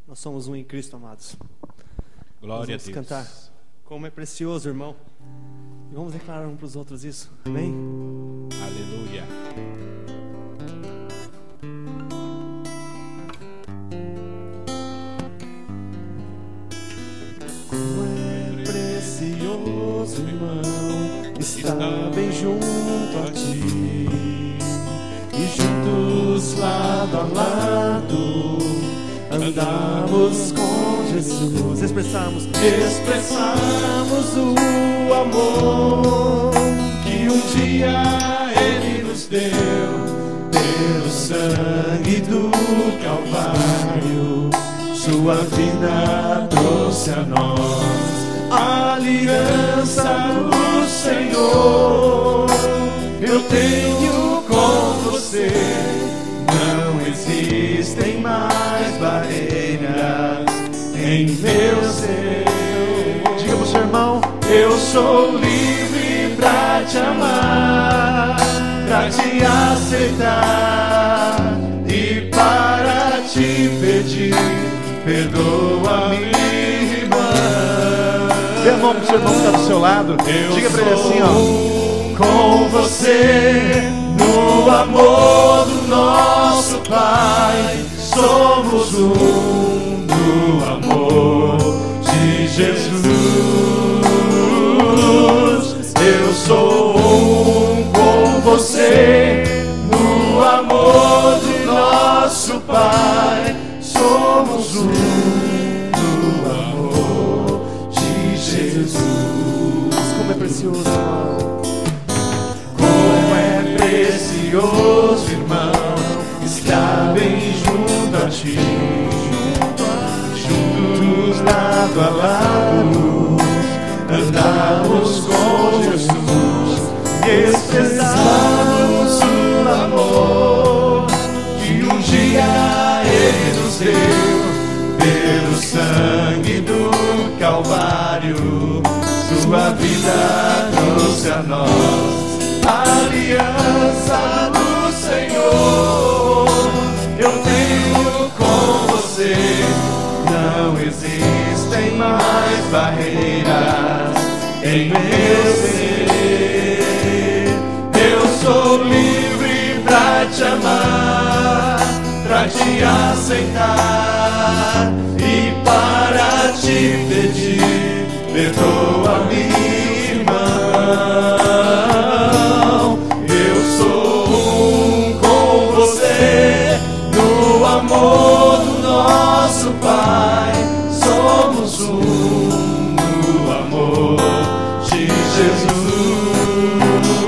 Nós somos um em Cristo, amados. Glória a Nós vamos Deus. cantar como é precioso, irmão. E vamos declarar um para os outros isso. Amém? Aleluia. Como é precioso, irmão, estar bem junto a ti, e juntos lado a lado andamos com Jesus. Expressamos o amor que um dia Ele nos deu pelo sangue do Calvário. Sua vida trouxe a nós a aliança do Senhor. Eu tenho com você, não existem mais barreiras em meu ser. Diga pro seu irmão: eu sou livre pra te amar, pra te aceitar e para te pedir. Perdoa, minha irmã. Dê a mão pro seu irmão que está do seu lado. Diga pra ele assim, ó: com você, no amor do nosso Pai, somos um no amor de Jesus. Eu sou um com você, no amor do nosso Pai. Somos um no amor de Jesus. Como é precioso, irmão. Como é precioso, irmão, estar bem junto a ti, juntos lado a lado, andamos com Jesus e expressamos o amor que um dia Ele nos deu pelo sangue do Calvário. Sua vida trouxe a nós a aliança do Senhor. Eu tenho com você, não existem mais barreiras em meu ser. Eu sou livre pra te amar, pra te aceitar e para te pedir. Perdoa, minha irmã. Eu sou um com você, no amor do nosso Pai. Somos um no amor de Jesus.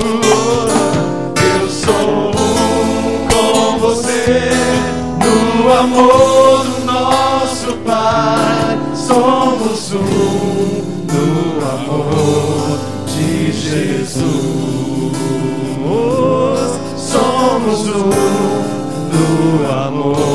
Eu sou um com você, no amor do nosso Pai. Somos um no amor de Jesus. Somos um no amor